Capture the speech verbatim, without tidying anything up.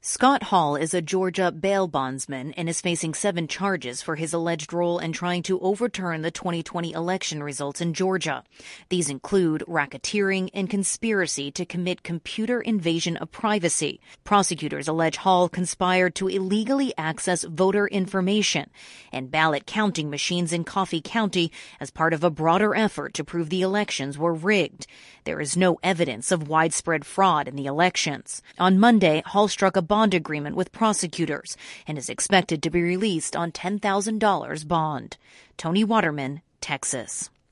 Scott Hall is a Georgia bail bondsman and is facing seven charges for his alleged role in trying to overturn the twenty twenty election results in Georgia. These include racketeering and conspiracy to commit computer invasion of privacy. Prosecutors allege Hall conspired to illegally access voter information and ballot counting machines in Coffee County as part of a broader effort to prove the elections were rigged. There is no evidence of widespread fraud in the elections. On Monday, Hall struck a bond agreement with prosecutors and is expected to be released on ten thousand dollars bond. Tony Waterman, Texas.